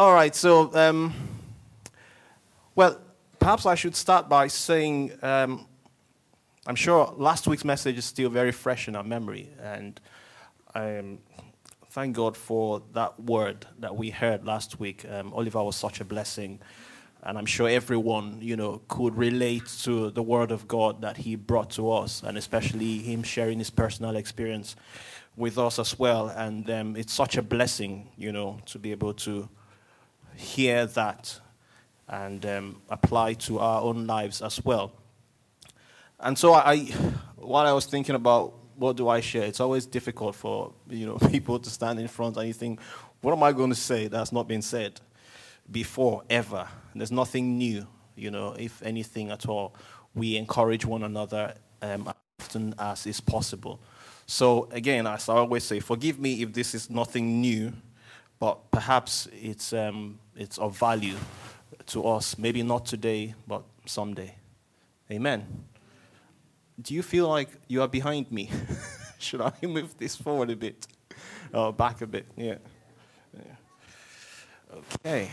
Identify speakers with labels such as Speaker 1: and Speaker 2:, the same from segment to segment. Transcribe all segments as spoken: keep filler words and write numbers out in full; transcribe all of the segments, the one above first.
Speaker 1: All right, so, um, well, perhaps I should start by saying um, I'm sure last week's message is still very fresh in our memory, and um, thank God for that word that we heard last week. Um, Oliver was such a blessing, and I'm sure everyone, you know, could relate to the word of God that he brought to us, and especially him sharing his personal experience with us as well. And um, it's such a blessing, you know, to be able to hear that and um, apply to our own lives as well. And so I, while I was thinking about what do I share, it's always difficult for, you know, people to stand in front and you think, what am I going to say that's not been said before, ever? There's nothing new, you know, if anything at all. We encourage one another um, as often as is possible. So again, as I always say, forgive me if this is nothing new, but perhaps it's um, it's of value to us. Maybe not today, but someday. Amen. Do you feel like you are behind me? Should I move this forward a bit? Or back a bit? Yeah. yeah. Okay.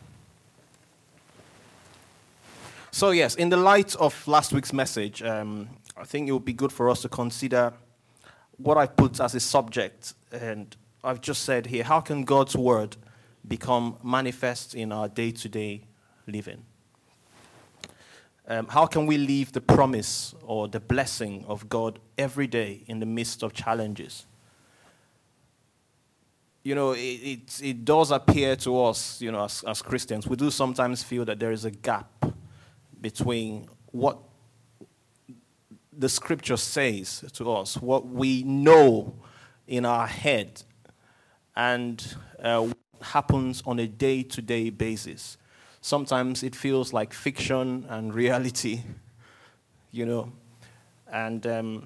Speaker 1: So yes, in the light of last week's message, um, I think it would be good for us to consider what I've put as a subject. And I've just said here, how can God's word become manifest in our day-to-day living? Um, how can we live the promise or the blessing of God every day in the midst of challenges? You know, it, it, it does appear to us, you know, as, as Christians, we do sometimes feel that there is a gap between what the scripture says to us, what we know in our head, and uh, what happens on a day-to-day basis. Sometimes it feels like fiction and reality, you know. And um,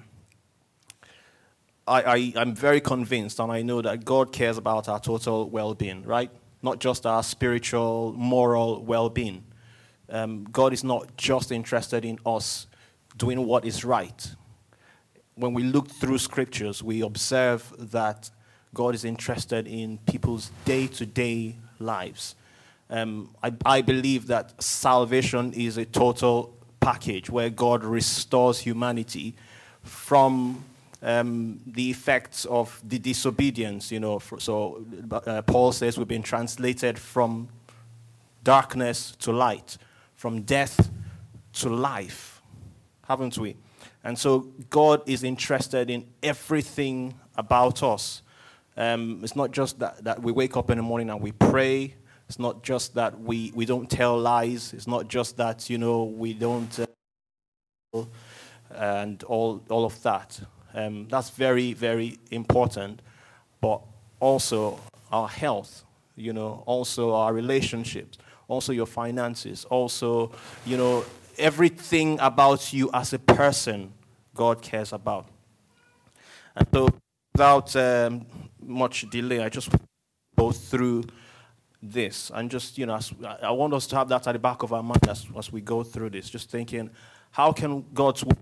Speaker 1: I, I, I'm very convinced, and I know that God cares about our total well-being, right? Not just our spiritual, moral well-being. Um, God is not just interested in us doing what is right. When we look through scriptures, we observe that God is interested in people's day-to-day lives. Um, I, I believe that salvation is a total package where God restores humanity from um, the effects of the disobedience. You know, for, so uh, Paul says we've been translated from darkness to light, from death to life, haven't we? And so God is interested in everything about us. Um, it's not just that, that we wake up in the morning and we pray. It's not just that we, we don't tell lies. It's not just that, you know, we don't, uh, and all all of that. Um, that's very, very important. But also our health, you know, also our relationships, also your finances, also, you know, everything about you as a person, God cares about. And so without um, much delay, I just go through this, and just, you know, as, I want us to have that at the back of our mind as, as we go through this, just thinking, how can God's word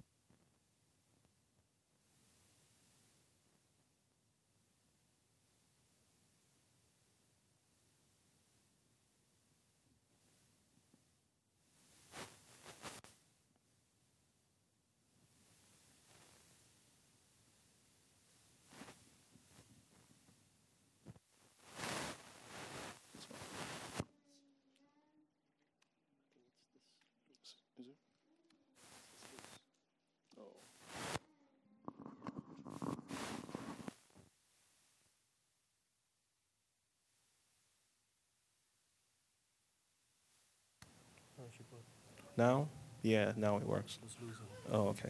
Speaker 1: now? Yeah, now it works. Oh, okay.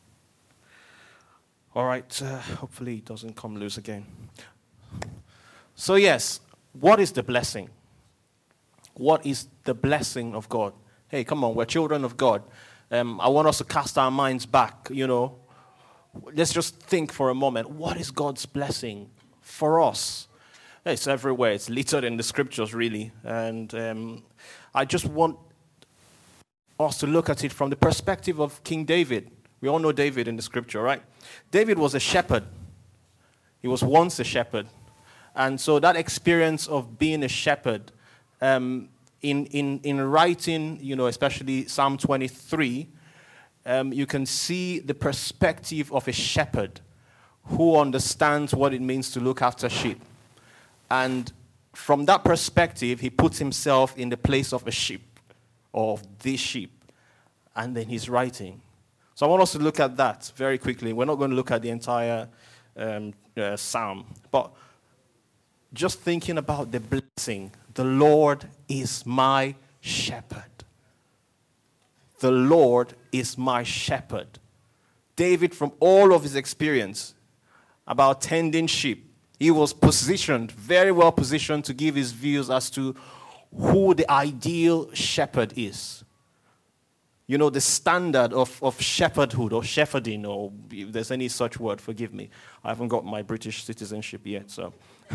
Speaker 1: All right, uh, hopefully it doesn't come loose again. So yes, what is the blessing? What is the blessing of God? Hey, come on, we're children of God. Um, I want us to cast our minds back, you know. Let's just think for a moment. What is God's blessing for us? It's everywhere. It's littered in the scriptures, really. And um, I just want us to look at it from the perspective of King David. We all know David in the scripture, right? David was a shepherd. He was once a shepherd. And so that experience of being a shepherd um, in, in, in writing, you know, especially Psalm twenty-three, um, you can see the perspective of a shepherd who understands what it means to look after sheep. And from that perspective, he puts himself in the place of a sheep, or of this sheep, and then he's writing. So I want us to look at that very quickly. We're not going to look at the entire um, uh, psalm, but just thinking about the blessing. The Lord is my shepherd. The Lord is my shepherd. David, from all of his experience about tending sheep, he was positioned, very well positioned, to give his views as to who the ideal shepherd is. You know, the standard of, of shepherdhood or shepherding, or if there's any such word, forgive me. I haven't got my British citizenship yet, so.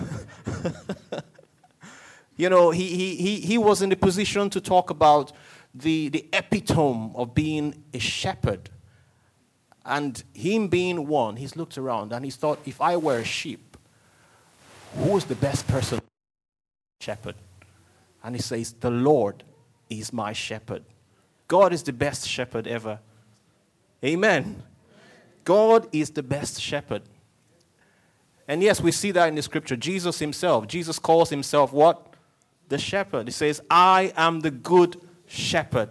Speaker 1: You know, he, he, he, he was in the position to talk about the, the epitome of being a shepherd. And him being one, he's looked around and he's thought, if I were a sheep, who is the best person shepherd? And he says, the Lord is my shepherd. God is the best shepherd ever. Amen. God is the best shepherd. And yes, we see that in the scripture. Jesus himself, Jesus calls himself what? The shepherd. He says, I am the good shepherd.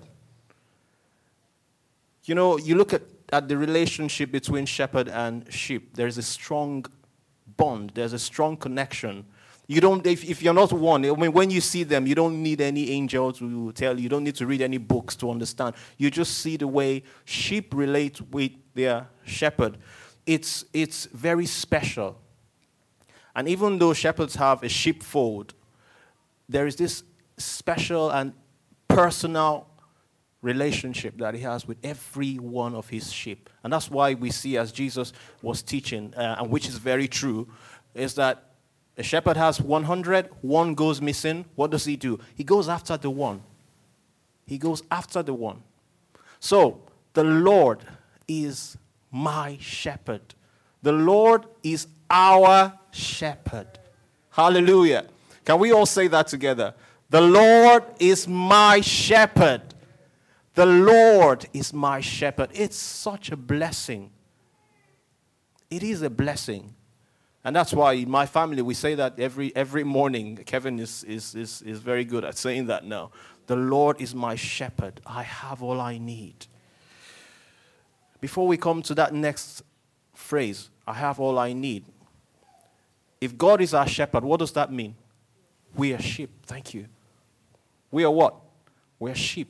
Speaker 1: You know, you look at, at the relationship between shepherd and sheep. There's a strong bond. There's a strong connection. You don't, if, if you're not one, I mean, when you see them, you don't need any angel to tell you. You don't need to read any books to understand. You just see the way sheep relate with their shepherd. It's, it's very special. And even though shepherds have a sheepfold, there is this special and personal relationship that he has with every one of his sheep. And that's why we see, as Jesus was teaching, uh, and which is very true, is that a shepherd has one hundred, one goes missing. What does he do? He goes after the one. He goes after the one. So, the Lord is my shepherd. The Lord is our shepherd. Hallelujah. Can we all say that together? The Lord is my shepherd. The Lord is my shepherd. It's such a blessing. It is a blessing. And that's why in my family we say that every every morning. Kevin is, is, is, is very good at saying that now. The Lord is my shepherd. I have all I need. Before we come to that next phrase, I have all I need. If God is our shepherd, what does that mean? We are sheep. Thank you. We are what? We are sheep.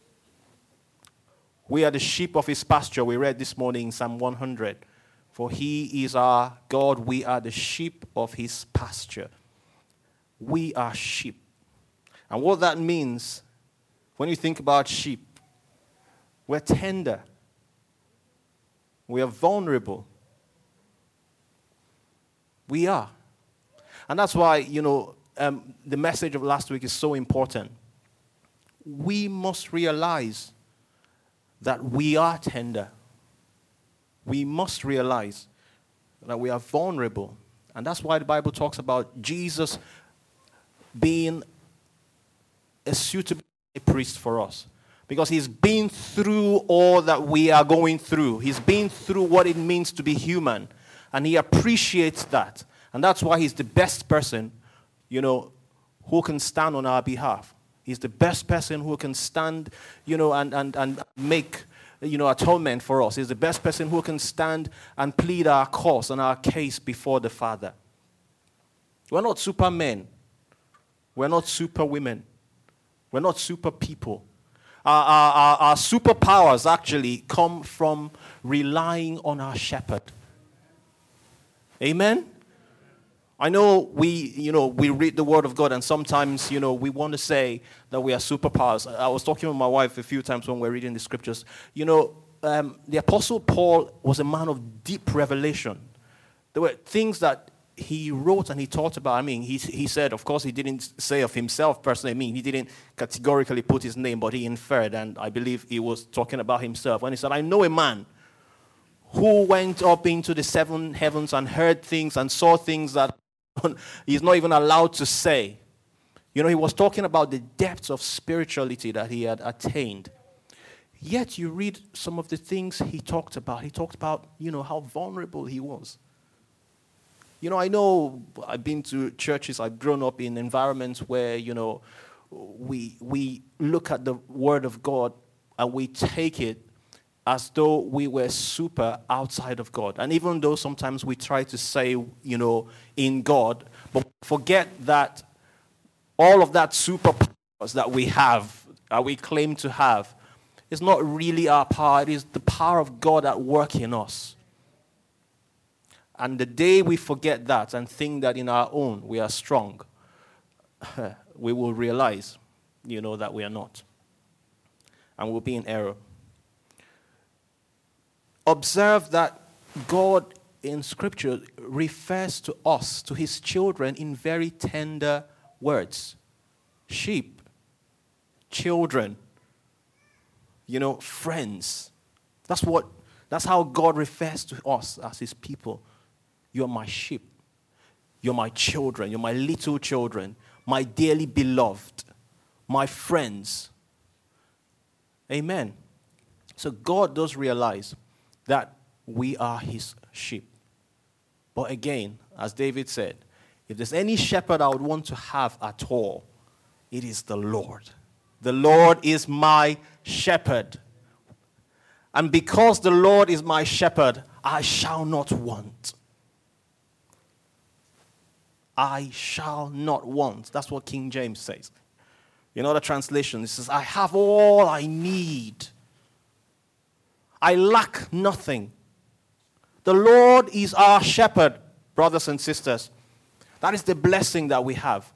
Speaker 1: We are the sheep of his pasture. We read this morning in Psalm one hundred. For he is our God. We are the sheep of his pasture. We are sheep. And what that means, when you think about sheep, we're tender. We are vulnerable. We are. And that's why, you know, um, the message of last week is so important. We must realize that we are tender. We must realize that we are vulnerable. And that's why the Bible talks about Jesus being a suitable priest for us. Because he's been through all that we are going through. He's been through what it means to be human. And he appreciates that. And that's why he's the best person, you know, who can stand on our behalf. He's the best person who can stand, you know, and, and, and make, you know, atonement for us. He's the best person who can stand and plead our cause and our case before the Father. We're not supermen. We're not superwomen. We're not super people. Our, our, our, our superpowers actually come from relying on our shepherd. Amen? I know we, you know, we read the Word of God, and sometimes, you know, we want to say that we are superpowers. I was talking with my wife a few times when we were reading the scriptures. You know, um, the Apostle Paul was a man of deep revelation. There were things that he wrote and he taught about. I mean, he, he said, of course, he didn't say of himself personally. I mean, he didn't categorically put his name, but he inferred, and I believe he was talking about himself. And he said, I know a man who went up into the seven heavens and heard things and saw things that he's not even allowed to say. You know, he was talking about the depths of spirituality that he had attained. Yet you read some of the things he talked about. He talked about, you know, how vulnerable he was. You know, I know I've been to churches, I've grown up in environments where, you know, we we look at the Word of God and we take it as though we were super outside of God. And even though sometimes we try to say, you know, in God, but forget that all of that superpowers that we have, that we claim to have, is not really our power. It is the power of God at work in us. And the day we forget that and think that in our own we are strong, we will realize, you know, that we are not. And we'll be in error. Observe that God in Scripture refers to us, to his children, in very tender words. Sheep, children, you know, friends. That's what, that's how God refers to us as his people. You're my sheep. You're my children. You're my little children. My dearly beloved. My friends. Amen. So God does realize that we are his sheep. But again, as David said, if there's any shepherd I would want to have at all, it is the Lord. The Lord is my shepherd. And because the Lord is my shepherd, I shall not want. I shall not want. That's what King James says. In other translations, it says, I have all I need. I lack nothing. The Lord is our shepherd, brothers and sisters. That is the blessing that we have.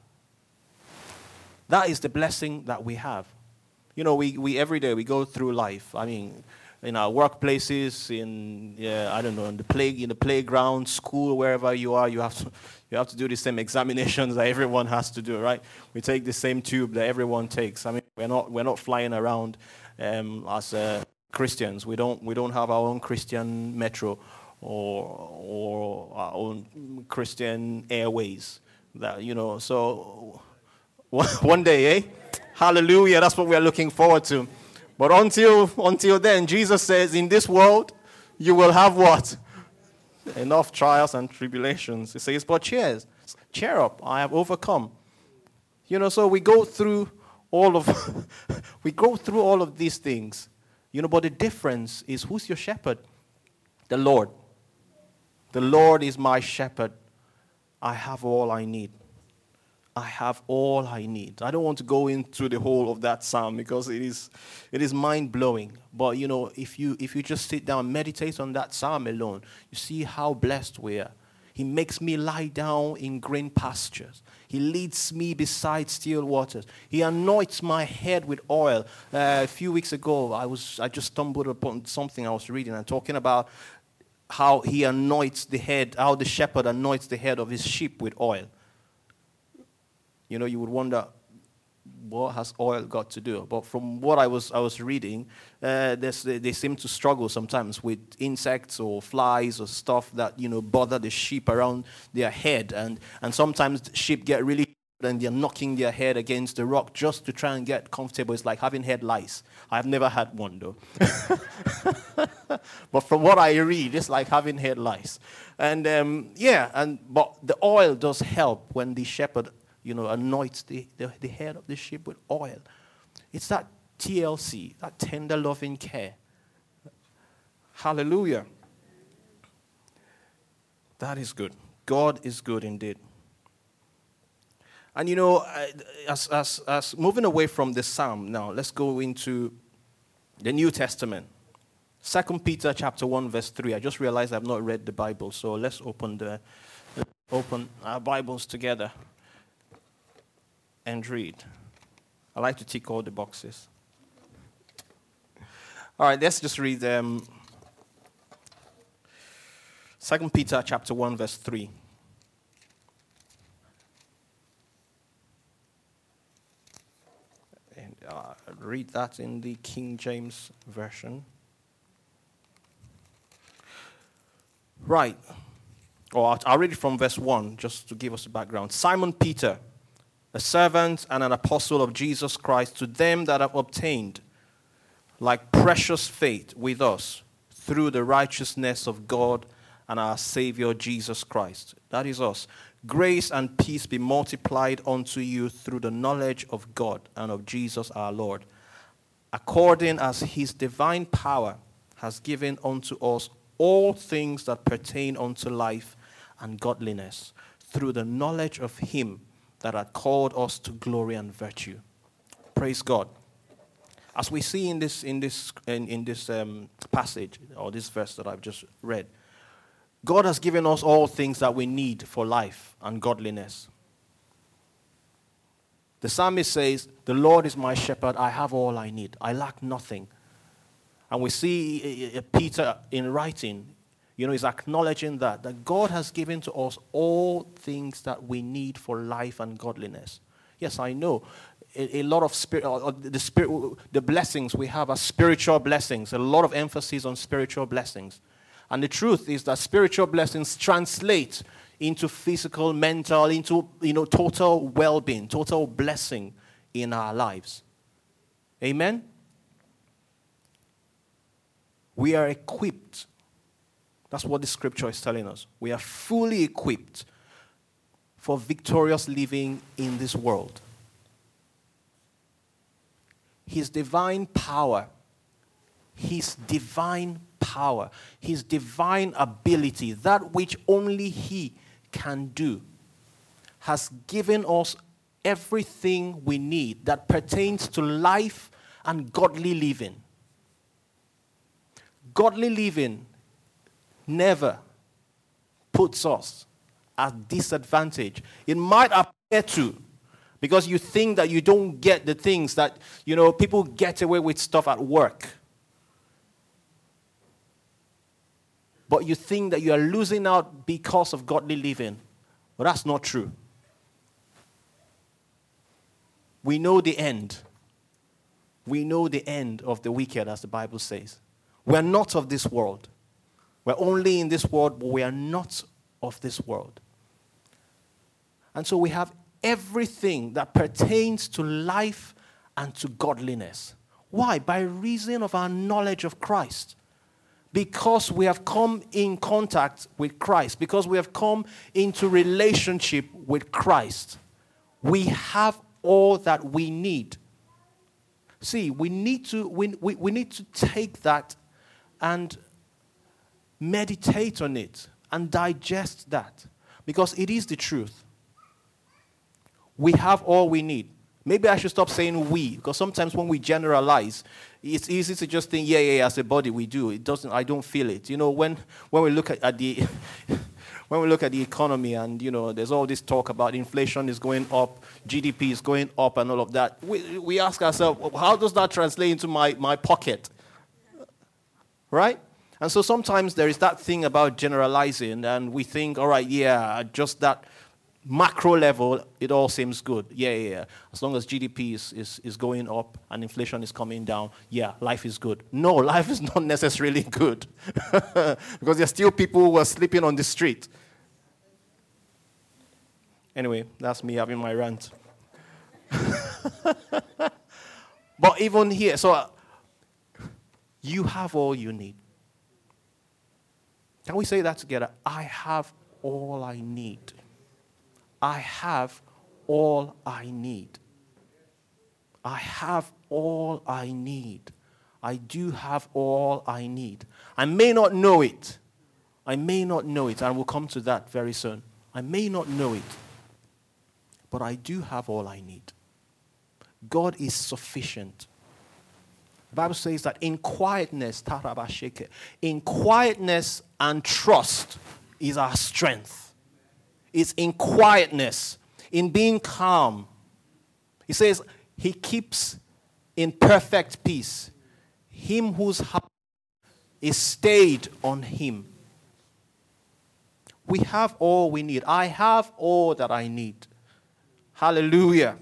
Speaker 1: That is the blessing that we have. You know, we, we every day we go through life. I mean, in our workplaces, in yeah, I don't know, in the play, in the playground, school, wherever you are, you have to you have to do the same examinations that everyone has to do, right? We take the same tube that everyone takes. I mean, we're not we're not flying around um, as uh, Christians. We don't we don't have our own Christian metro or or our own Christian airways. That you know, so one day, eh? Hallelujah! That's what we are looking forward to. But until until then, Jesus says, in this world, you will have what? Enough trials and tribulations. He says, but cheers, cheer up, I have overcome. You know, so we go through all of, we go through all of these things. You know, but the difference is, who's your shepherd? The Lord. The Lord is my shepherd. I have all I need. I have all I need. I don't want to go into the whole of that psalm because it is it is mind-blowing. But, you know, if you if you just sit down and meditate on that psalm alone, you see how blessed we are. He makes me lie down in green pastures. He leads me beside still waters. He anoints my head with oil. Uh, a few weeks ago, I was I just stumbled upon something I was reading and talking about how he anoints the head, how the shepherd anoints the head of his sheep with oil. You know, you would wonder, what has oil got to do? But from what I was I was reading, uh, they seem to struggle sometimes with insects or flies or stuff that, you know, bother the sheep around their head. And, and sometimes the sheep get really and they're knocking their head against the rock just to try and get comfortable. It's like having head lice. I've never had one, though. But from what I read, it's like having head lice. And, um, yeah, and but the oil does help when the shepherd, you know, anoints the, the, the head of the sheep with oil. It's that T L C, that tender loving care. Hallelujah. That is good. God is good indeed. And, you know, as, as, as moving away from the psalm now, let's go into the New Testament. Second Peter chapter one, verse three. I just realized I've not read the Bible, so let's open, the, let's open our Bibles together and read. I like to tick all the boxes. All right, let's just read um, Second Peter chapter one, verse three. And uh, read that in the King James Version. Right. Or I'll, I'll read it from verse one, just to give us a background. Simon Peter, a servant and an apostle of Jesus Christ, to them that have obtained like precious faith with us through the righteousness of God and our Savior Jesus Christ. That is us. Grace and peace be multiplied unto you through the knowledge of God and of Jesus our Lord, according as his divine power has given unto us all things that pertain unto life and godliness, through the knowledge of him that had called us to glory and virtue. Praise God. As we see in this in this in, in this um, passage, or this verse that I've just read, God has given us all things that we need for life and godliness. The psalmist says, "The Lord is my shepherd, I have all I need. I lack nothing." And we see Peter in writing, you know, he's acknowledging that, that God has given to us all things that we need for life and godliness. Yes, I know. A, a lot of spirit, or the spirit, the blessings we have are spiritual blessings. A lot of emphasis on spiritual blessings. And the truth is that spiritual blessings translate into physical, mental, into, you know, total well-being, total blessing in our lives. Amen? We are equipped. That's what the scripture is telling us. We are fully equipped for victorious living in this world. His divine power, his divine power, his divine ability, that which only he can do, has given us everything we need that pertains to life and godly living. Godly living never puts us at disadvantage. It might appear to, because you think that you don't get the things that, you know, people get away with stuff at work. But you think that you are losing out because of godly living. But that's not true. We know the end. We know the end of the wicked, as the Bible says. We're not of this world. We're only in this world, but we are not of this world. And so we have everything that pertains to life and to godliness. Why? By reason of our knowledge of Christ. Because we have come in contact with Christ. Because we have come into relationship with Christ. We have all that we need. See, we need to, we, we, we need to take that and meditate on it and digest that, because it is the truth. We have all we need. Maybe I should stop saying we, because sometimes when we generalize, it's easy to just think, yeah, yeah, yeah, as a body we do. It doesn't. I don't feel it. You know, when when we look at, at the when we look at the economy, and you know, there's all this talk about inflation is going up, G D P is going up, and all of that. We we ask ourselves, how does that translate into my my pocket? Right? And so sometimes there is that thing about generalizing, and we think, all right, yeah, just that macro level, it all seems good. Yeah, yeah, yeah. As long as G D P is, is, is going up and inflation is coming down, yeah, life is good. No, life is not necessarily good. Because there are still people who are sleeping on the street. Anyway, that's me having my rant. But even here, so uh, you have all you need. Can we say that together? I have all I need. I have all I need. I have all I need. I do have all I need. I may not know it. I may not know it, and we'll come to that very soon. I may not know it, but I do have all I need. God is sufficient. The Bible says that in quietness, in quietness and trust is our strength. It's in quietness, in being calm. He says he keeps in perfect peace him whose heart is stayed on him. We have all we need. I have all that I need. Hallelujah.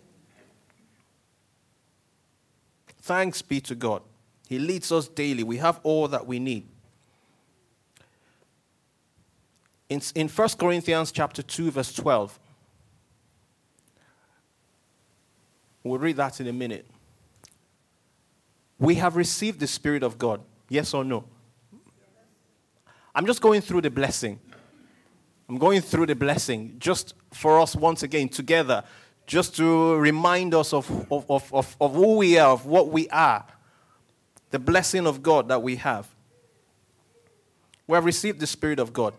Speaker 1: Thanks be to God. He leads us daily. We have all that we need. In, in First Corinthians chapter two, verse twelve, We'll read that in a minute. We have received the Spirit of God. Yes or no? I'm just going through the blessing. I'm going through the blessing just for us once again together, just to remind us of, of, of, of, of who we are, of what we are, the blessing of God that we have. We have received the Spirit of God.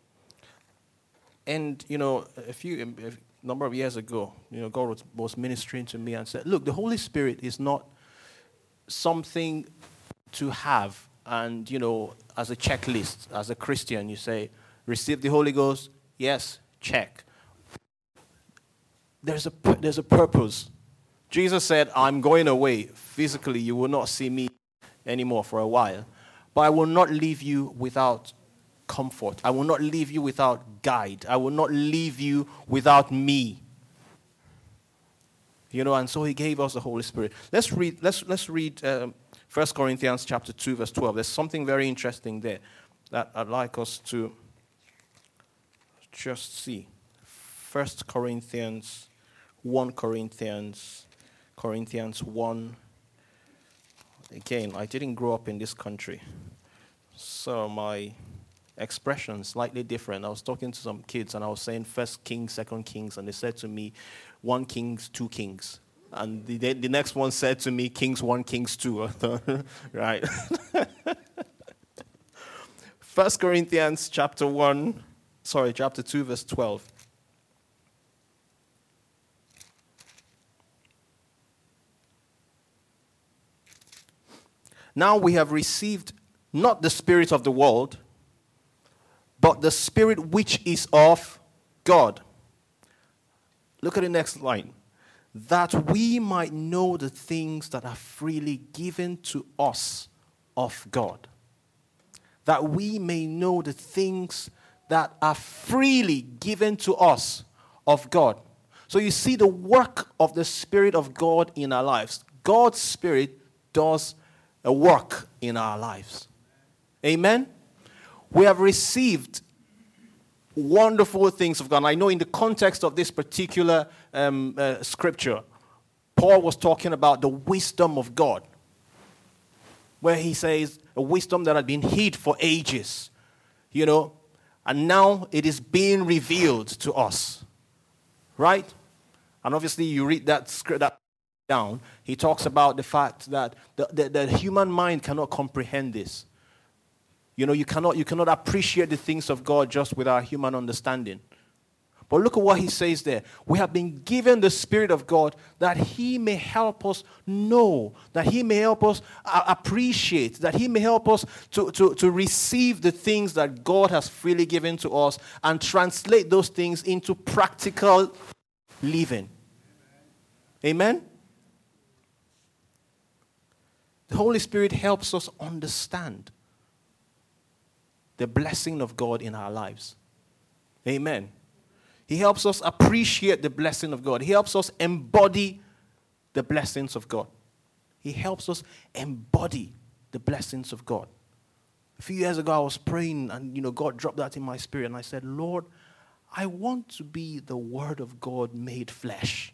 Speaker 1: And, you know, a few, a number of years ago, you know, God was, was ministering to me and said, look, the Holy Spirit is not something to have and, you know, as a checklist. As a Christian, you say, receive the Holy Ghost, yes, check. There's a, there's a purpose. Jesus said, I'm going away. Physically, you will not see me anymore for a while. But I will not leave you without comfort. I will not leave you without guide. I will not leave you without me. You know, and so he gave us the Holy Spirit. Let's read, let's, let's read um, First Corinthians chapter two, verse twelve. There's something very interesting there that I'd like us to just see. First Corinthians, First Corinthians, Corinthians one. Again, I didn't grow up in this country, so my expression is slightly different. I was talking to some kids, and I was saying First Kings, Second Kings, and they said to me, one Kings, two Kings. And the, the next one said to me, Kings one, Kings two. Right. First Corinthians chapter one, sorry, chapter two, verse twelve. Now we have received not the spirit of the world, but the Spirit which is of God. Look at the next line. That we might know the things that are freely given to us of God. That we may know the things that are freely given to us of God. So you see the work of the Spirit of God in our lives. God's Spirit does a work in our lives. Amen? We have received wonderful things of God. And I know in the context of this particular um, uh, scripture, Paul was talking about the wisdom of God, where he says a wisdom that had been hid for ages, you know, and now it is being revealed to us, right? And obviously you read that script that down, he talks about the fact that the, the, the human mind cannot comprehend this. You know, you cannot, you cannot appreciate the things of God just with our human understanding. But look at what he says there. We have been given the Spirit of God that he may help us know, that he may help us uh, appreciate, that he may help us to, to, to receive the things that God has freely given to us and translate those things into practical living. Amen? The Holy Spirit helps us understand the blessing of God in our lives. Amen. He helps us appreciate the blessing of God. He helps us embody the blessings of God. He helps us embody the blessings of God. A few years ago, I was praying, and you know, God dropped that in my spirit, and I said, Lord, I want to be the Word of God made flesh.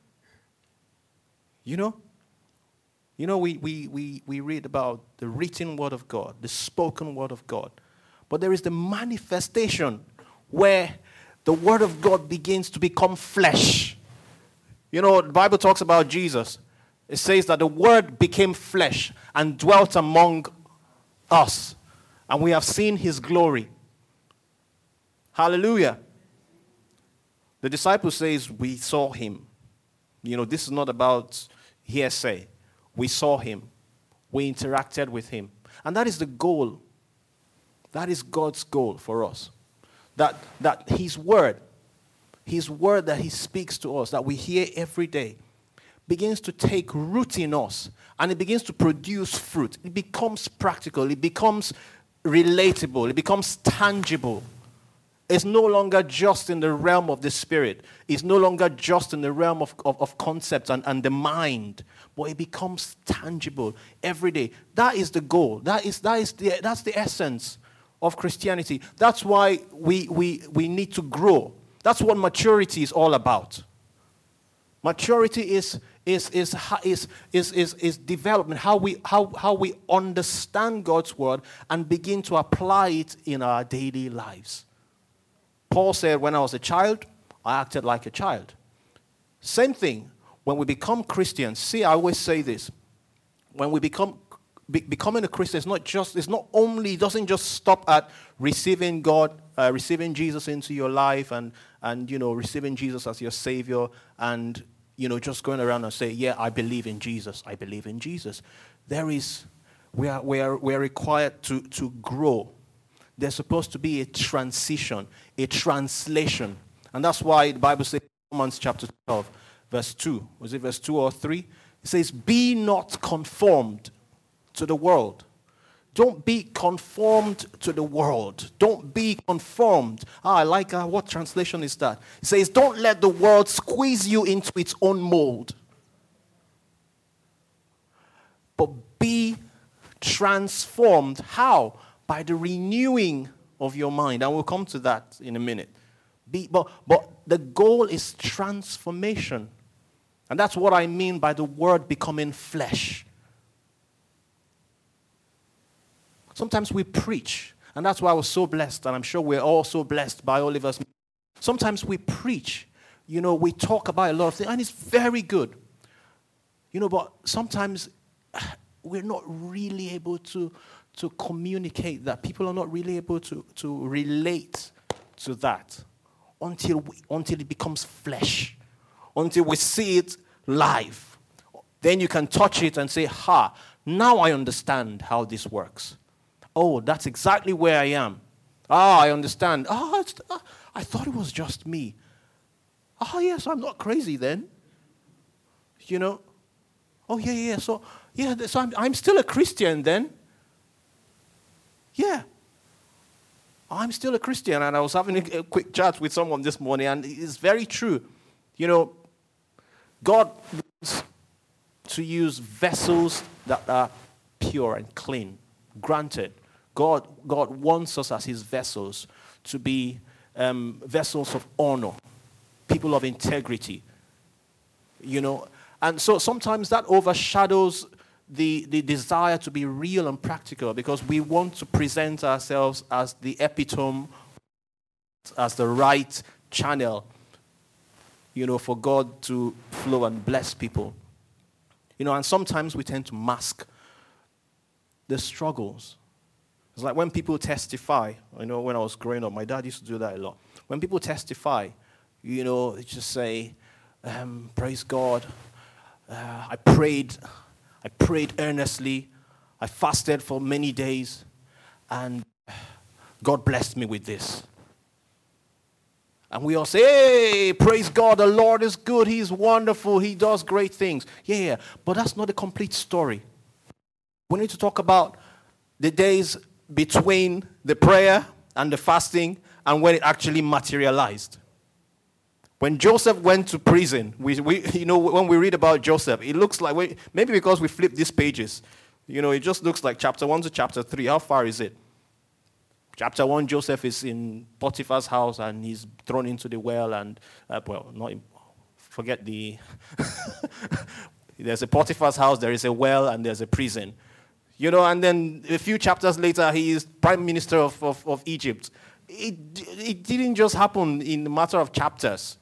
Speaker 1: You know? You know, we, we, we, we read about the written Word of God, the spoken Word of God. But there is the manifestation where the Word of God begins to become flesh. You know, the Bible talks about Jesus. It says that the Word became flesh and dwelt among us. And we have seen his glory. Hallelujah. The disciple says, we saw him. You know, this is not about hearsay. We saw him. We interacted with him. And that is the goal. That is God's goal for us. That, that his word, his word that he speaks to us, that we hear every day, begins to take root in us. And it begins to produce fruit. It becomes practical. It becomes relatable. It becomes tangible. It's no longer just in the realm of the spirit. It's no longer just in the realm of, of, of concepts and, and the mind. But it becomes tangible every day. That is the goal. That is, that is the, that's the essence of Christianity. That's why we, we, we need to grow. That's what maturity is all about. Maturity is, is is is is is, is development, how we how, how we understand God's word and begin to apply it in our daily lives. Paul said, when I was a child, I acted like a child. Same thing, when we become Christians. See, I always say this. When we become be, becoming a Christian, it's not just it's not only it doesn't just stop at receiving God, uh, receiving Jesus into your life, and and you know receiving Jesus as your Savior, and you know just going around and say, yeah, I believe in Jesus. I believe in Jesus. There is we are we are we are required to to grow. There's supposed to be a transition, a translation, and that's why the Bible says in Romans chapter twelve, verse two. Was it verse two or three? It says, be not conformed to the world. Don't be conformed to the world. Don't be conformed. Ah, I like uh, what translation is that? It says, don't let the world squeeze you into its own mold. But be transformed. How? By the renewing of your mind. And we'll come to that in a minute. Be, but, but the goal is transformation. And that's what I mean by the word becoming flesh. Sometimes we preach, and that's why I was so blessed, and I'm sure we're all so blessed by Oliver's. Sometimes we preach, you know, we talk about a lot of things, and it's very good. You know, but sometimes we're not really able to, to communicate that. People are not really able to, to relate to that until we, until it becomes flesh. Until we see it live. Then you can touch it and say, ha, now I understand how this works. Oh, that's exactly where I am. Ah, I understand. Ah, it's, uh, I thought it was just me. Oh, yes, I'm not crazy then. You know? Oh, yeah, yeah, so, yeah, so I'm, I'm still a Christian then. Yeah. I'm still a Christian, and I was having a, a quick chat with someone this morning, and it's very true. You know, God wants to use vessels that are pure and clean. Granted, God, God wants us as his vessels to be um, vessels of honor, people of integrity. You know, and so sometimes that overshadows the, the desire to be real and practical, because we want to present ourselves as the epitome, as the right channel, you know, for God to flow and bless people. You know, and sometimes we tend to mask the struggles. It's like when people testify, you know, when I was growing up, my dad used to do that a lot. When people testify, you know, they just say, um, praise God, uh, I prayed, I prayed earnestly, I fasted for many days, and God blessed me with this. And we all say, hey, praise God, the Lord is good, he's wonderful, he does great things. Yeah, yeah, but that's not the complete story. We need to talk about the days between the prayer and the fasting and when it actually materialized. When Joseph went to prison, we, we you know, when we read about Joseph, it looks like, we, maybe because we flipped these pages, you know, it just looks like chapter one to chapter three. How far is it? Chapter one, Joseph is in Potiphar's house and he's thrown into the well and, uh, well, not in, forget the, there's a Potiphar's house, there is a well, and there's a prison. You know, and then a few chapters later, he is prime minister of, of, of Egypt. It, it didn't just happen in a matter of chapters.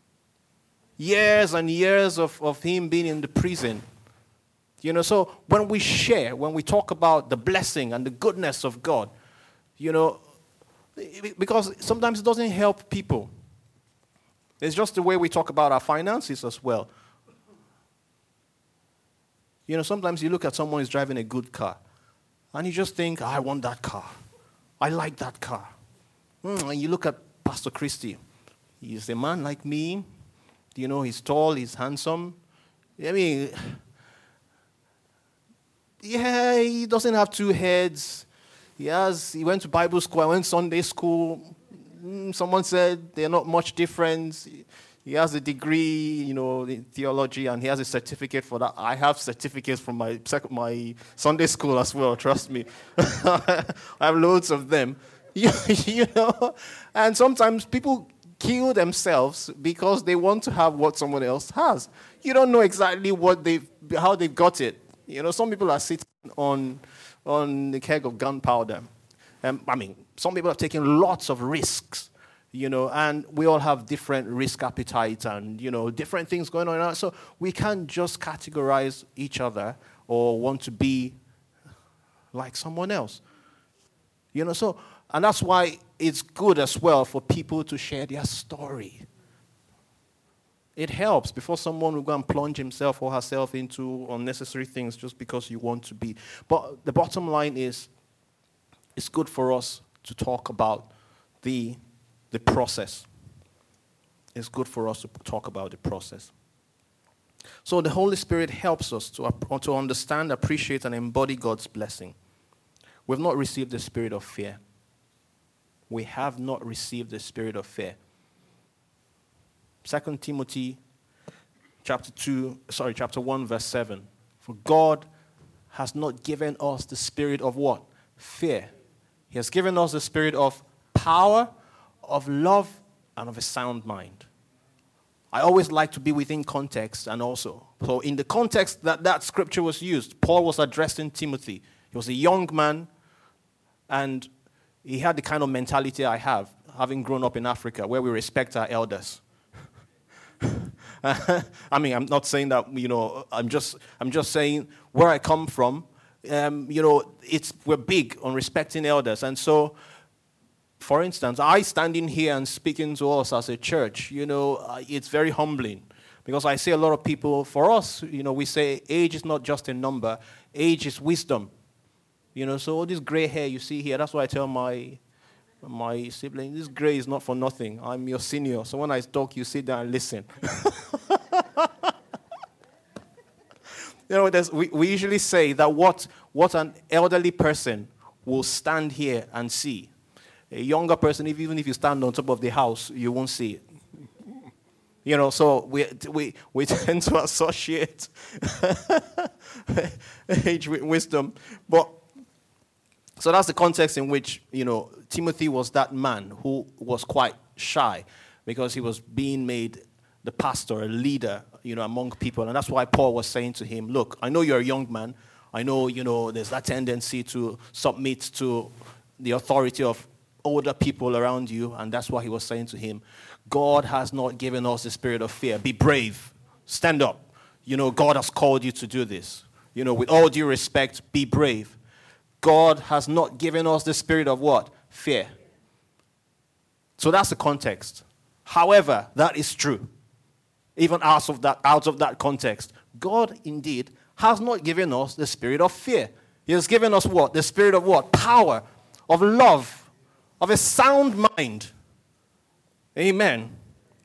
Speaker 1: Years and years of, of him being in the prison. You know, so when we share, when we talk about the blessing and the goodness of God, you know, because sometimes it doesn't help people. It's just the way we talk about our finances as well. You know, sometimes you look at someone who's driving a good car, and you just think, I want that car. I like that car. Mm, and you look at Pastor Christy. He's a man like me. You know, he's tall, he's handsome. I mean, yeah, he doesn't have two heads. He has. He went to Bible school. I went Sunday school. Mm, someone said they're not much different. He has a degree, you know, in theology, and he has a certificate for that. I have certificates from my my Sunday school as well. Trust me, I have loads of them. You, you know, and sometimes people kill themselves because they want to have what someone else has. You don't know exactly what they, how they got it. You know, some people are sitting on, on the keg of gunpowder. Um, I mean, some people have taken lots of risks, you know, and we all have different risk appetite and, you know, different things going on. So we can't just categorize each other or want to be like someone else. You know, so, and that's why it's good as well for people to share their story. It helps before someone will go and plunge himself or herself into unnecessary things just because you want to be. But the bottom line is, it's good for us to talk about the, the process. It's good for us to talk about the process. So the Holy Spirit helps us to, to understand, appreciate, and embody God's blessing. We've not received the spirit of fear. We have not received the spirit of fear. Second Timothy chapter two, sorry, chapter one, verse seven. For God has not given us the spirit of what? Fear. He has given us the spirit of power, of love, and of a sound mind. I always like to be within context and also. So in the context that that scripture was used, Paul was addressing Timothy. He was a young man, and he had the kind of mentality I have, having grown up in Africa, where we respect our elders. I mean, I'm not saying that, you know, I'm just, I'm just saying where I come from, um, you know, it's, we're big on respecting elders. And so, for instance, I standing here and speaking to us as a church, you know, it's very humbling. Because I see a lot of people, for us, you know, we say age is not just a number, age is wisdom. You know, so all this gray hair you see here, that's why I tell my my sibling, this gray is not for nothing. I'm your senior. So when I talk, you sit down and listen. You know, we, we usually say that what, what an elderly person will stand here and see. A younger person, if, even if you stand on top of the house, you won't see it. You know, so we we we tend to associate age with wisdom. But so that's the context in which, you know, Timothy was that man who was quite shy because he was being made the pastor, a leader, you know, among people. And that's why Paul was saying to him, look, I know you're a young man. I know, you know, there's that tendency to submit to the authority of older people around you. And that's why he was saying to him, God has not given us the spirit of fear. Be brave. Stand up. You know, God has called you to do this. You know, with all due respect, be brave. God has not given us the spirit of what? Fear. So that's the context. However, that is true. Even out of that, out of that context, God indeed has not given us the spirit of fear. He has given us what? The spirit of what? Power, of love, of a sound mind. Amen.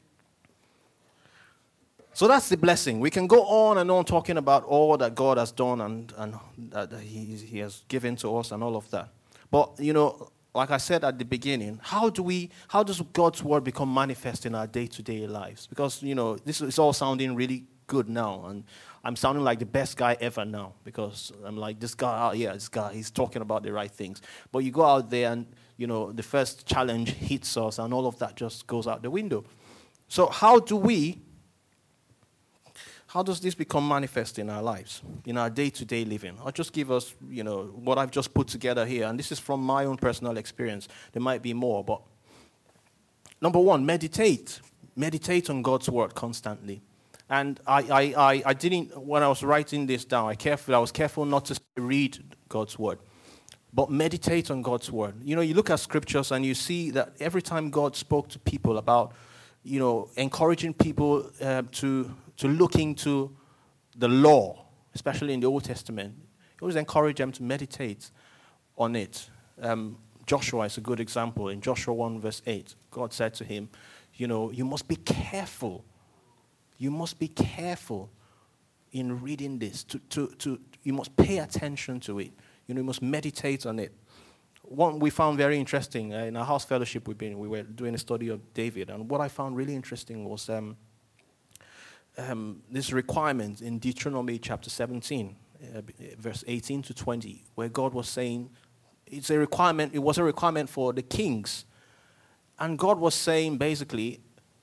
Speaker 1: So that's the blessing. We can go on and on talking about all that God has done and, and that he, he has given to us and all of that. But, you know, like I said at the beginning, how do we, how does God's word become manifest in our day-to-day lives? Because, you know, this is all sounding really good now. And I'm sounding like the best guy ever now because I'm like, this guy, oh, yeah, this guy, he's talking about the right things. But you go out there and, you know, the first challenge hits us and all of that just goes out the window. So how do we... How does this become manifest in our lives, in our day-to-day living? I'll just give us, you know, what I've just put together here. And this is from my own personal experience. There might be more, but number one, meditate. Meditate on God's word constantly. And I, I, I, I didn't, when I was writing this down, I, careful, I was careful not to read God's word, but meditate on God's word. You know, you look at scriptures and you see that every time God spoke to people about, you know, encouraging people uh, to... to look into the law, especially in the Old Testament. He always encouraged them to meditate on it. Um, Joshua is a good example. In Joshua one verse eight, God said to him, you know, you must be careful. You must be careful in reading this. To, to, to, you must pay attention to it. You know, you must meditate on it. One we found very interesting, uh, in our house fellowship we've been, we were doing a study of David, and what I found really interesting was... Um, Um, this requirement in Deuteronomy chapter seventeen, uh, verse eighteen to twenty, where God was saying, it's a requirement, it was a requirement for the kings. And God was saying, basically,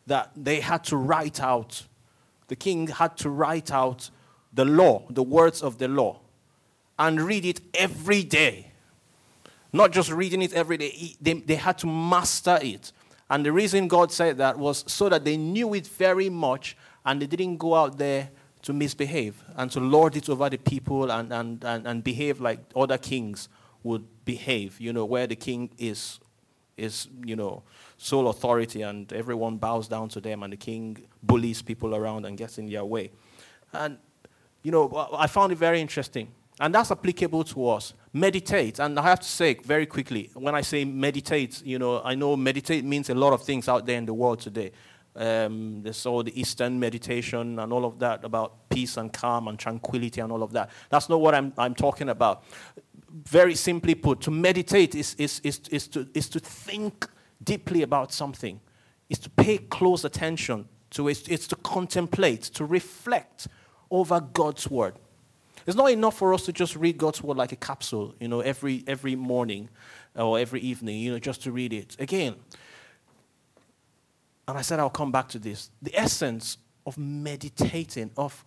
Speaker 1: that they had to write out, the king had to write out the law, the words of the law, and read it every day. Not just reading it every day, they, they had to master it. And the reason God said that was so that they knew it very much and they didn't go out there to misbehave and to lord it over the people and, and, and, and behave like other kings would behave, you know, where the king is, is, you know, sole authority and everyone bows down to them and the king bullies people around and gets in their way. And, you know, I found it very interesting. And that's applicable to us. Meditate. And I have to say very quickly, when I say meditate, you know, I know meditate means a lot of things out there in the world today. Um, there's all the Eastern meditation and all of that about peace and calm and tranquility and all of that. That's not what I'm, I'm talking about. Very simply put, to meditate is, is, is, is, to, is to think deeply about something. It's to pay close attention to it. It's to contemplate, to reflect over God's word. It's not enough for us to just read God's word like a capsule, you know, every every morning or every evening, you know, just to read it. Again, and I said I'll come back to this. The essence of meditating, of,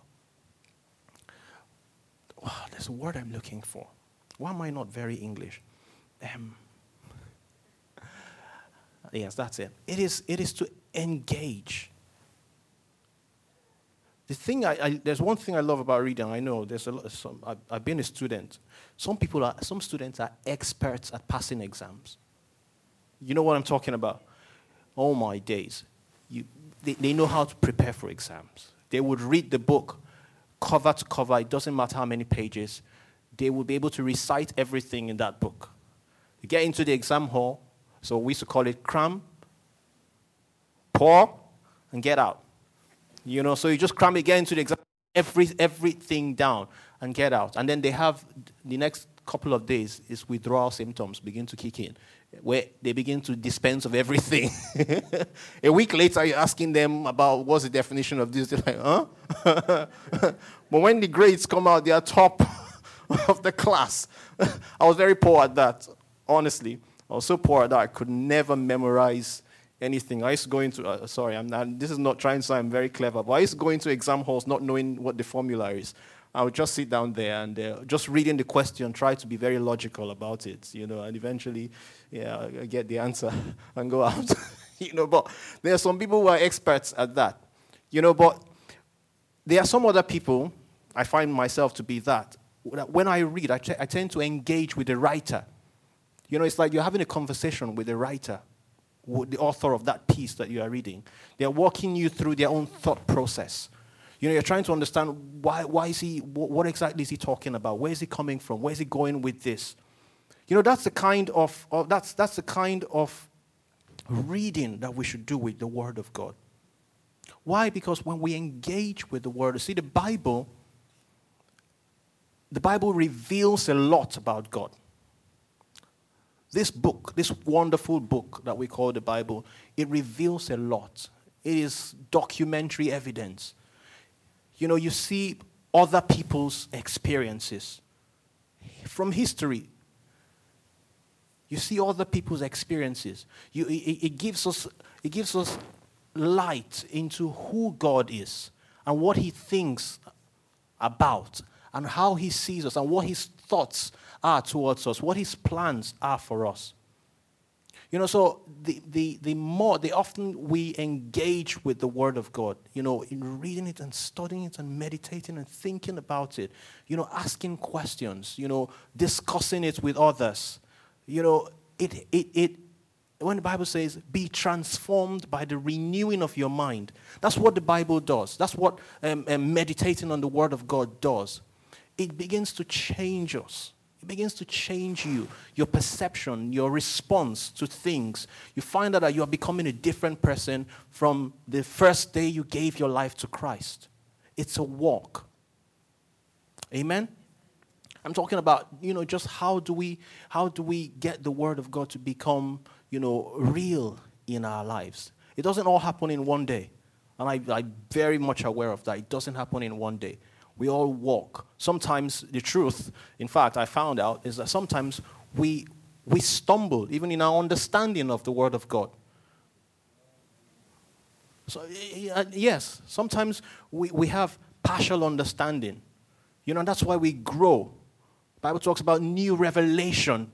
Speaker 1: oh, there's a word I'm looking for. Why am I not very English? Um, yes, that's it. It is, it is to engage. The thing I, I, there's one thing I love about reading. I know there's a lot. Some, I've, I've been a student. Some people are, some students are experts at passing exams. You know what I'm talking about? Oh my days! You, they, they know how to prepare for exams. They would read the book cover to cover. It doesn't matter how many pages. They will be able to recite everything in that book. You get into the exam hall. So we used to call it cram, pour, and get out. You know, so you just cram it, get into the exam, every, everything down, and get out. And then they have, the next couple of days is withdrawal symptoms begin to kick in, where they begin to dispense of everything. A week later, you're asking them about what's the definition of this. They're like, huh? But when the grades come out, they are top of the class. I was very poor at that, honestly. I was so poor at that, I could never memorize anything. I used to go into, uh, sorry, I'm not, this is not trying to sound very clever, but I used to go into exam halls not knowing what the formula is. I would just sit down there and uh, just reading the question, try to be very logical about it, you know, and eventually, yeah, I get the answer and go out. You know, but there are some people who are experts at that, you know, but there are some other people, I find myself to be that. When I read, I, t- I tend to engage with the writer. You know, it's like you're having a conversation with the writer, the author of that piece that you are reading. They're walking you through their own thought process. You know, you're trying to understand why, why is he, what exactly is he talking about? Where is he coming from? Where is he going with this? You know, that's the kind of, of that's, that's the kind of reading that we should do with the Word of God. Why? Because when we engage with the Word, see, the Bible, the Bible reveals a lot about God. This book, this wonderful book that we call the Bible, it reveals a lot. It is documentary evidence. You know, you see other people's experiences from history. You see other people's experiences. You, it, it gives us, it gives us light into who God is and what He thinks about and how He sees us and what His thoughts are towards us, what His plans are for us. You know, so the, the, the more, the often we engage with the Word of God, you know, in reading it and studying it and meditating and thinking about it, you know, asking questions, you know, discussing it with others, you know, it, it, it, when the Bible says, be transformed by the renewing of your mind, that's what the Bible does. That's what um, um, meditating on the Word of God does. It begins to change us. It begins to change you, your perception, your response to things. You find out that you are becoming a different person from the first day you gave your life to Christ. It's a walk. Amen? I'm talking about, you know, just how do we, how do we get the Word of God to become, you know, real in our lives? It doesn't all happen in one day. And I, I'm very much aware of that. It doesn't happen in one day. We all walk. Sometimes the truth, in fact, I found out, is that sometimes we we stumble, even in our understanding of the Word of God. So, uh, yes, sometimes we, we have partial understanding. You know, that's why we grow. The Bible talks about new revelation.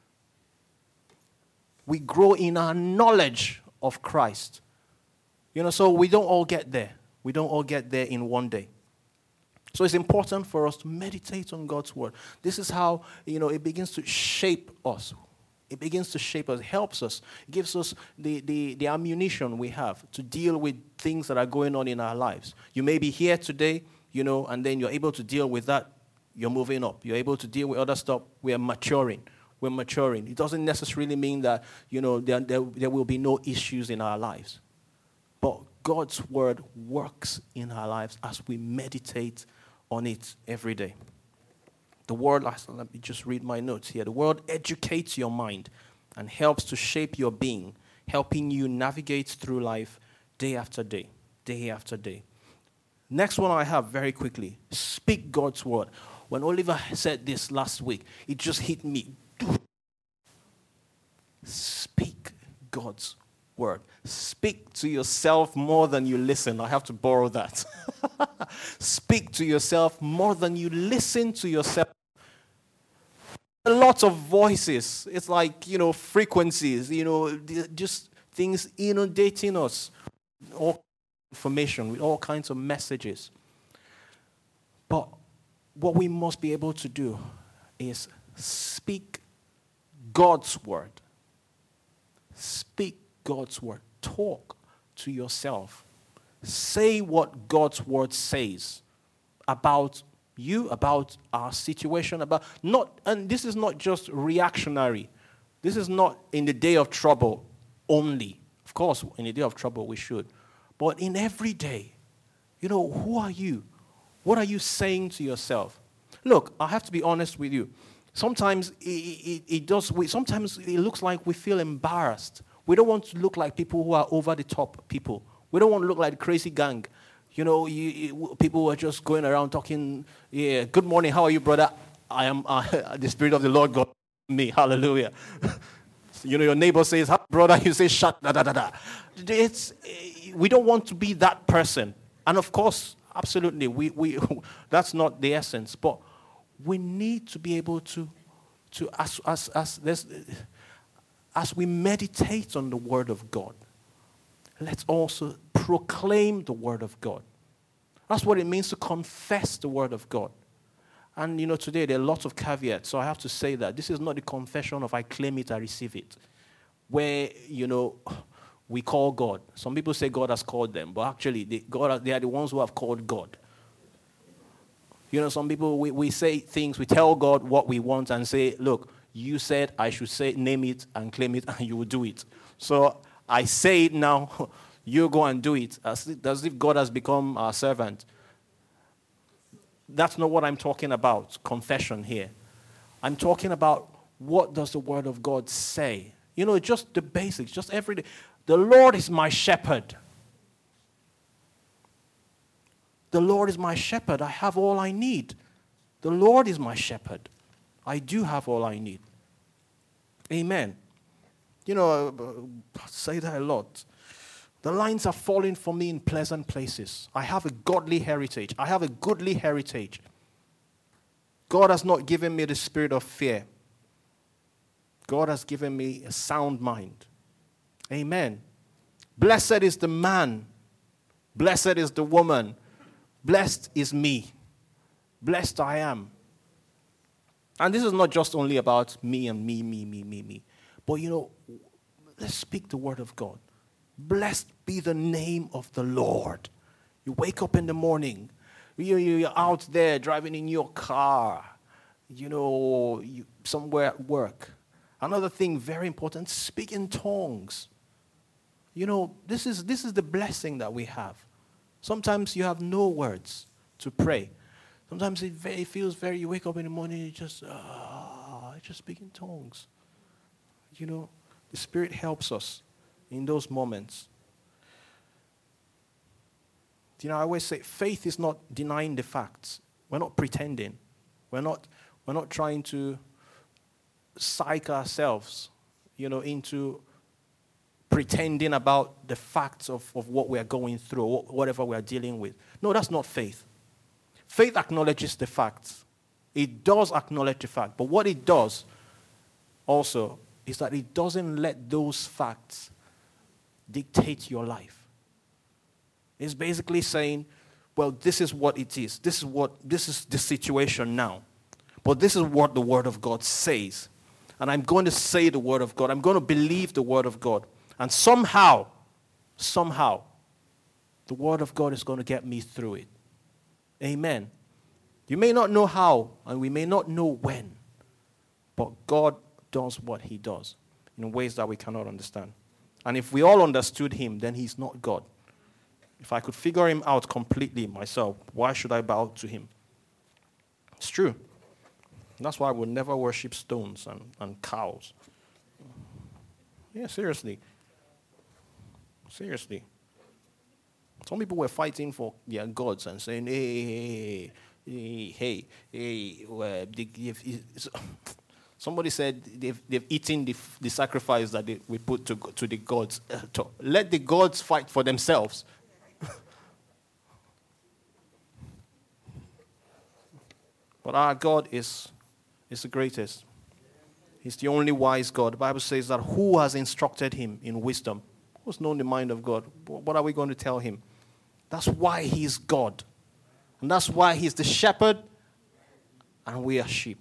Speaker 1: We grow in our knowledge of Christ. You know, so we don't all get there. We don't all get there in one day. So it's important for us to meditate on God's word. This is how, you know, it begins to shape us. It begins to shape us, helps us, gives us the, the, the ammunition we have to deal with things that are going on in our lives. You may be here today, you know, and then you're able to deal with that. You're moving up. You're able to deal with other stuff. We are maturing. We're maturing. It doesn't necessarily mean that, you know, there, there, there will be no issues in our lives. But God's word works in our lives as we meditate on it every day. The word, let me just read my notes here. The word educates your mind and helps to shape your being, helping you navigate through life day after day, day after day. Next one I have very quickly, speak God's word. When Oliver said this last week, it just hit me. Speak God's word. Speak to yourself more than you listen. I have to borrow that. Speak to yourself more than you listen to yourself. A lot of voices. It's like, you know, frequencies, you know, just things inundating us. All information, with all kinds of messages. But what we must be able to do is speak God's word. Speak God's word. Talk to yourself. Say what God's word says about you, about our situation, about not, and this is not just reactionary. This is not in the day of trouble only. Of course, in the day of trouble we should. But in every day, you know, who are you? What are you saying to yourself? Look, I have to be honest with you. Sometimes it, it, it does. We, sometimes it looks like we feel embarrassed. We don't want to look like people who are over the top people. We don't want to look like the crazy gang. You know, you, you, people who are just going around talking, yeah, good morning, how are you, brother? I am uh, the Spirit of the Lord God me. Hallelujah. You know, your neighbor says, hi, brother, you say, shut, da, da, da, da. It's, we don't want to be that person. And of course, absolutely, we, we that's not the essence. But we need to be able to, to as, as, as, this, as we meditate on the Word of God, let's also proclaim the Word of God. That's what it means to confess the Word of God. And, you know, today there are lots of caveats, so I have to say that this is not the confession of I claim it, I receive it, where, you know, we call God. Some people say God has called them, but actually they, God, they are the ones who have called God. You know, some people, we, we say things, we tell God what we want and say, look, you said I should say, name it and claim it, and you will do it. So I say it now, you go and do it, as, as if God has become our servant. That's not what I'm talking about, confession here. I'm talking about what does the Word of God say. You know, just the basics, just every day. The Lord is my shepherd. The Lord is my shepherd. I have all I need. The Lord is my shepherd. I do have all I need. Amen. You know, I say that a lot. The lines are falling for me in pleasant places. I have a godly heritage. I have a goodly heritage. God has not given me the spirit of fear. God has given me a sound mind. Amen. Blessed is the man. Blessed is the woman. Blessed is me. Blessed I am. And this is not just only about me and me, me, me, me, me. But, you know, let's speak the word of God. Blessed be the name of the Lord. You wake up in the morning. You, you're out there driving in your car. You know, you, somewhere at work. Another thing, very important, speak in tongues. You know, this is, this is the blessing that we have. Sometimes you have no words to pray. Sometimes it, very, it feels very, you wake up in the morning, you just, ah, just speak in tongues. You know, the Spirit helps us in those moments. You know, I always say faith is not denying the facts. We're not pretending. We're not, we're not trying to psych ourselves, you know, into pretending about the facts of, of what we are going through, or whatever we are dealing with. No, that's not faith. Faith acknowledges the facts. It does acknowledge the fact. But what it does also is that it doesn't let those facts dictate your life. It's basically saying, well, this is what it is. This is what this is the situation now. But this is what the Word of God says. And I'm going to say the Word of God. I'm going to believe the Word of God. And somehow, somehow, the Word of God is going to get me through it. Amen. You may not know how, and we may not know when, but God does what He does in ways that we cannot understand. And if we all understood Him, then He's not God. If I could figure Him out completely myself, why should I bow to Him? It's true. That's why I would never worship stones and, and cows. Yeah, seriously. Seriously. Some people were fighting for their gods and saying, hey, hey, hey, hey. Well, they, they, somebody said they've, they've eaten the, the sacrifice that they, we put to, to the gods. Let the gods fight for themselves. But our God is, is the greatest. He's the only wise God. The Bible says that who has instructed him in wisdom? Who's known the mind of God? What are we going to tell him? That's why he's God. And that's why he's the shepherd and we are sheep.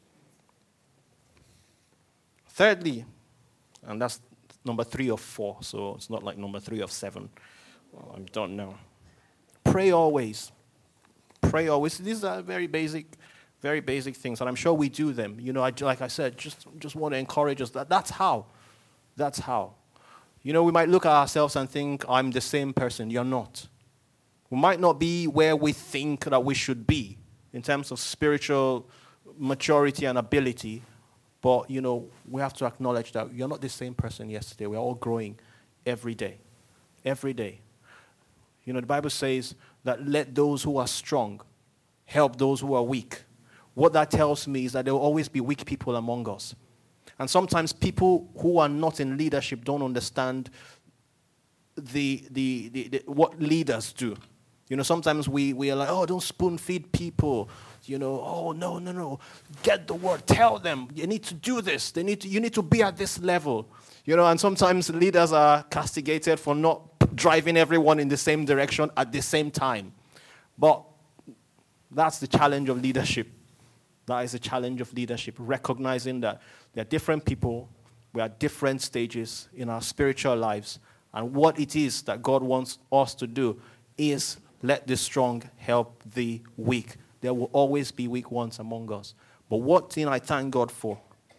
Speaker 1: Thirdly, and that's number three of four, so it's not like number three of seven. Well, I'm done now. Pray always. Pray always. These are very basic, very basic things, and I'm sure we do them. You know, I, like I said, just, just want to encourage us that that's how. That's how. You know, we might look at ourselves and think, I'm the same person. You're not. We might not be where we think that we should be in terms of spiritual maturity and ability, but, you know, we have to acknowledge that you're not the same person yesterday. We're all growing every day. Every day. You know, the Bible says that let those who are strong help those who are weak. What that tells me is that there will always be weak people among us. And sometimes people who are not in leadership don't understand the, the, the, the what leaders do. You know, sometimes we, we are like, oh, don't spoon feed people. You know, oh, no, no, no. Get the word. Tell them. You need to do this. They need to, you need to be at this level. You know, and sometimes leaders are castigated for not driving everyone in the same direction at the same time. But that's the challenge of leadership. That is the challenge of leadership, recognizing that there are different people, we are at different stages in our spiritual lives, and what it is that God wants us to do is let the strong help the weak. There will always be weak ones among us. But what thing I thank God for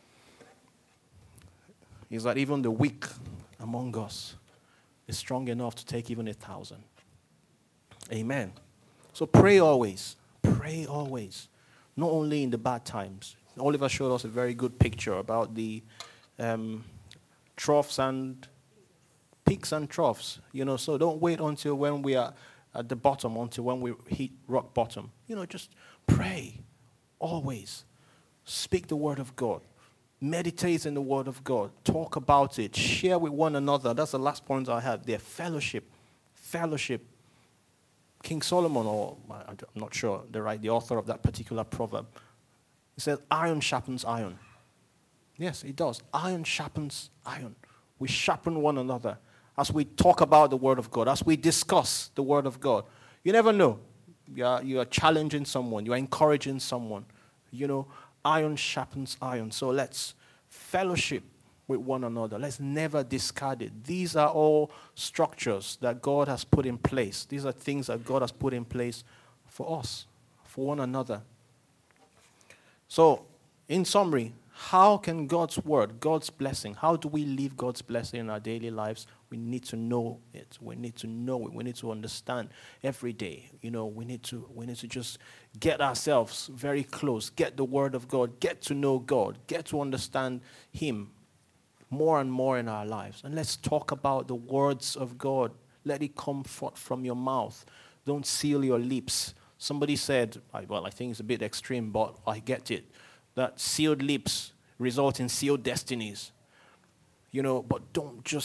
Speaker 1: is that even the weak among us is strong enough to take even a thousand. Amen. So pray always. Pray always. Not only in the bad times. Oliver showed us a very good picture about the um, troughs and peaks and troughs. You know, so don't wait until when we are at the bottom, until when we hit rock bottom. You know, just pray always. Speak the word of God. Meditate in the word of God. Talk about it. Share with one another. That's the last point I have there. Fellowship. Fellowship. King Solomon, or I'm not sure the right, the author of that particular proverb, he says, iron sharpens iron. Yes, it does. Iron sharpens iron. We sharpen one another as we talk about the word of God, as we discuss the word of God. You never know. You are, you are challenging someone. You are encouraging someone. You know, iron sharpens iron. So let's fellowship with one another. Let's never discard it. These are all structures that God has put in place. These are things that God has put in place for us, for one another. So, in summary, how can God's word, God's blessing, how do we live God's blessing in our daily lives? We need to know it. We need to know it. We need to understand every day. You know, we need to we need to just get ourselves very close, get the word of God, get to know God, get to understand Him more and more in our lives. And let's talk about the words of God. Let it come forth from your mouth. Don't seal your lips. Somebody said, well, I think it's a bit extreme, but I get it, that sealed lips result in sealed destinies. You know, but don't just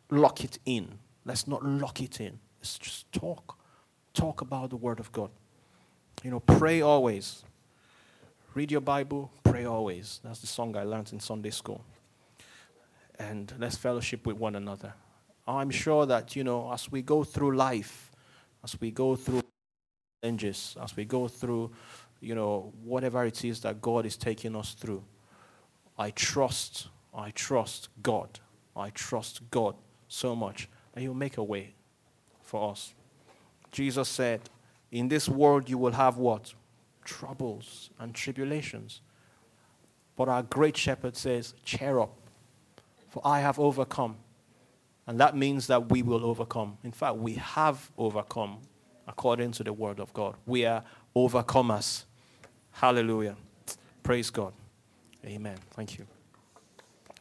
Speaker 1: lock it in. Let's not lock it in. Let's just talk. Talk about the Word of God. You know, pray always. Read your Bible, pray always. That's the song I learned in Sunday school. And let's fellowship with one another. I'm sure that, you know, as we go through life, as we go through challenges, as we go through, you know, whatever it is that God is taking us through, I trust, I trust God. I trust God so much that He'll make a way for us. Jesus said, in this world you will have what? Troubles and tribulations. But our great shepherd says, cheer up, for I have overcome. And that means that we will overcome. In fact, we have overcome according to the word of God. We are overcomers. Hallelujah. Praise God. Amen. Thank you.